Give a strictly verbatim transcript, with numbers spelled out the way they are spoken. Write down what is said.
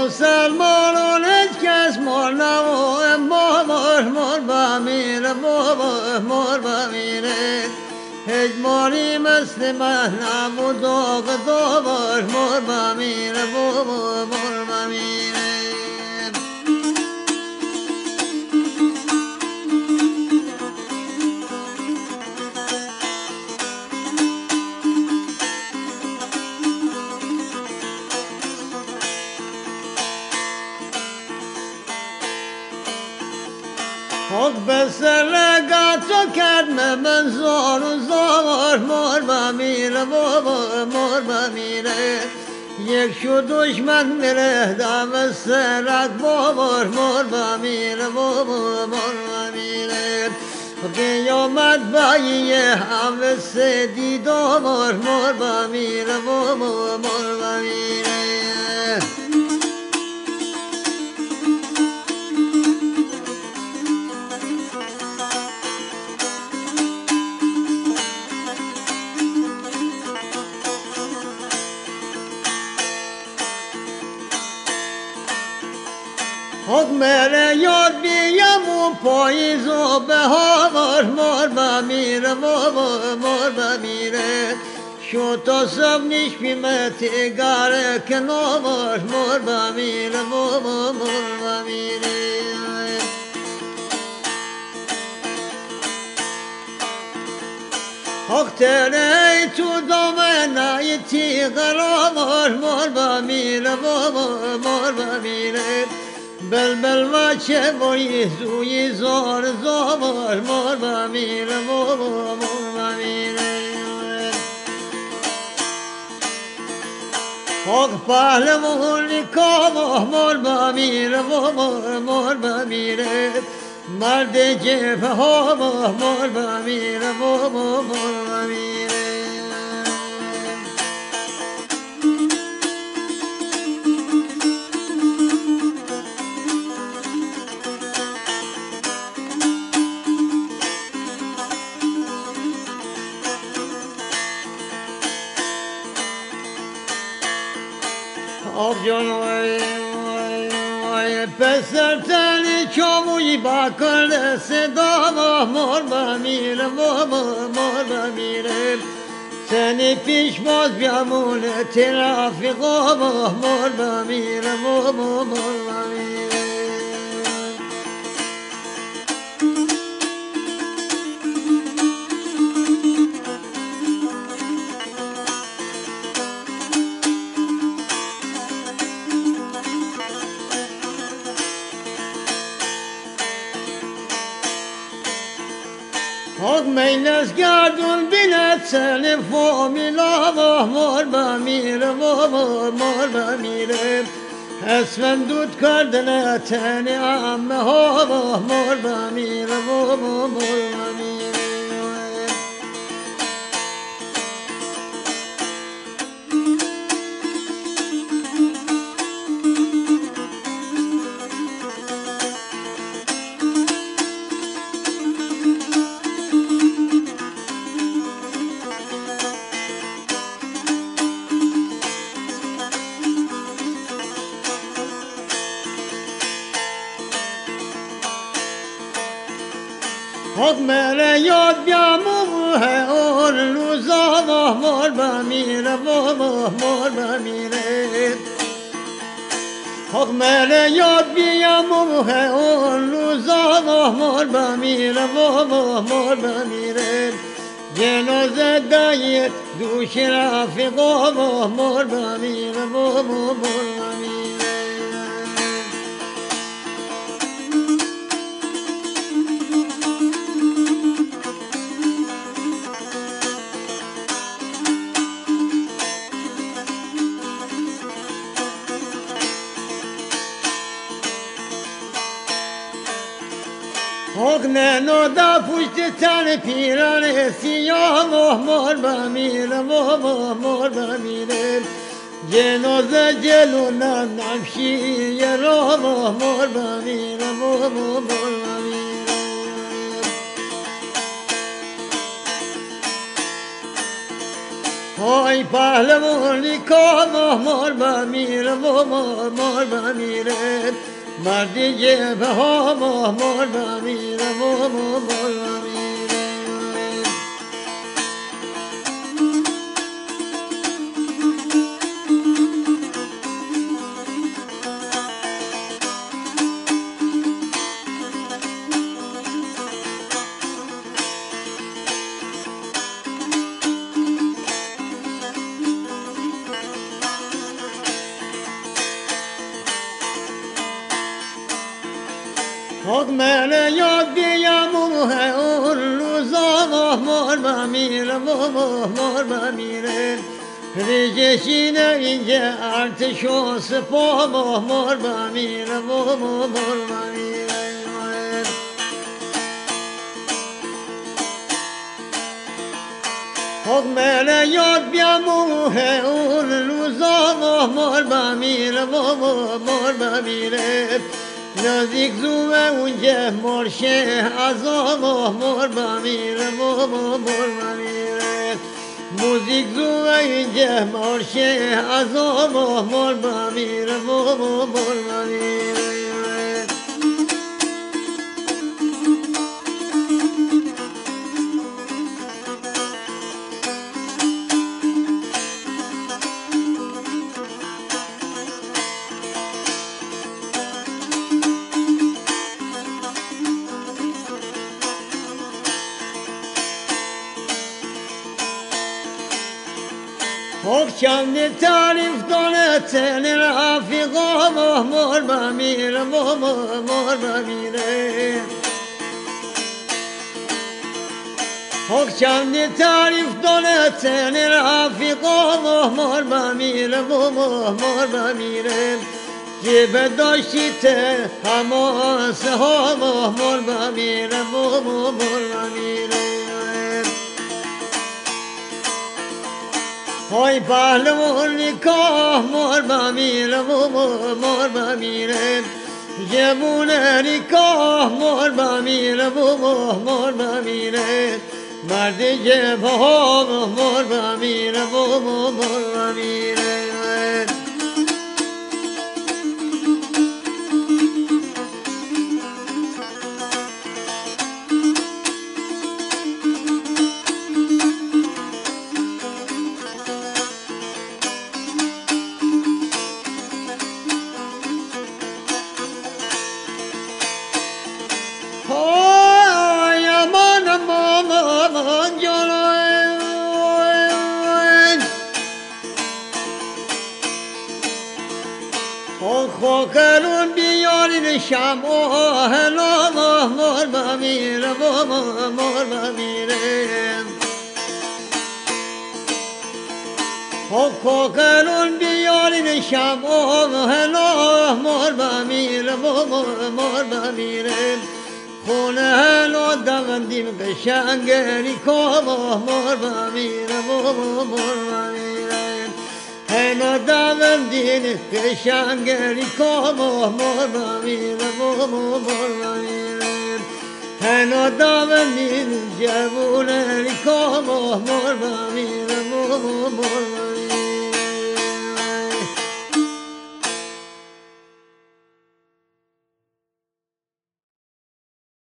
مسلمانان هیچ کس مر نموه مر مر بمیره مر مر بمیره هیچ ماری مثل من نبود داغ داغ مر بمیره مر مر بمیره حق به سرگاه تو کرد من زار و زار مر بمیره بابا مر بمیره یک شو دشمن میره دم سرک بابا مر بمیره بابا مر بمیره قیامت باییه همه سدی دامار مر بمیره بابا مر بمیره حق میره یاد بیم و پاییز و بهار مر بمیره بابا مر بمیره شو تا سب نیش بیمه تیگاره کنار مر بمیره بابا مر بمیره حق تره تو دامنه تیغرار مر بمیره بابا مر بمیره بلبل و چه بایی زوی زار زار مر بمیره بابا مر بمیره حق پهلوانی کامه مر بمیره بابا مر بمیره مرد جبه ها مر بمیره بابا مر بمیره آب جان وای وای وای پسر تنی چاموی با کرده صدا مر بمیره بابا مر بمیره سنی پیش باز بیامونه ترافیقا مر بمیره بابا مر بمیره حق مینس گردون بیند سن فامیلا مر بمیره بابا مر بمیره اسفندود کردن تنی عمه ها مر بمیره بابا مر بمیره حق میره یاد بیاموه اون روزا مر بمیره بابا مر بمیره حق میره یاد بیاموه اون روزا مر بمیره بابا مر بمیره جنازه دایه دوش رفیقا مر بمیره بابا مر بمیره حق ننو دا پشت تن پیران سیاه مر بمیره بابا مر بمیره جنازه جلو نمشی یه را مر بمیره بابا مر بمیره های پهلوانی کامه مار بمیره و مار مار بمیره مردی جبه ها مار بمیره و مار بمیره حق من یاد بیم و اون روزا مار بمیره و مار بمیره ریجشینه اینجا ارتش و سپاه مار بمیره و مار بمیره حق من یاد بیم و اون روزا مار بمیره و مار بمیره نزدیک زوه اونجا مرشه ازا مار بمیره و مار بمیره موزیک زوه اینجا مرشه ازا مار بمیره و مار بمیره حق چند تعریف دانه تن رفیقا مار بمیره و مار بمیره حق چند تعریف دانه تن رفیقا مار بمیره و مار بمیره جیب داشتی ته هماسه ها مار بمیره و مار بمیره های پهلوانی کاه مار بمیره و مار بمیره جبون نکاه مار بمیره و مار بمیره مرد جبه ها مار بمیره و مار بمیره خاکرون بیارین شم آهلا مار بمیره و مار بمیره خاکرون بیارین شم آهلا مار بمیره و مار بمیره خونه هلا دوندیم قشنگری کام مار بمیره و مار بمیره هنا دوندین قشنگری کام مار بمیره و مار بمیره هنا دوندین جوونری کام مار بمیره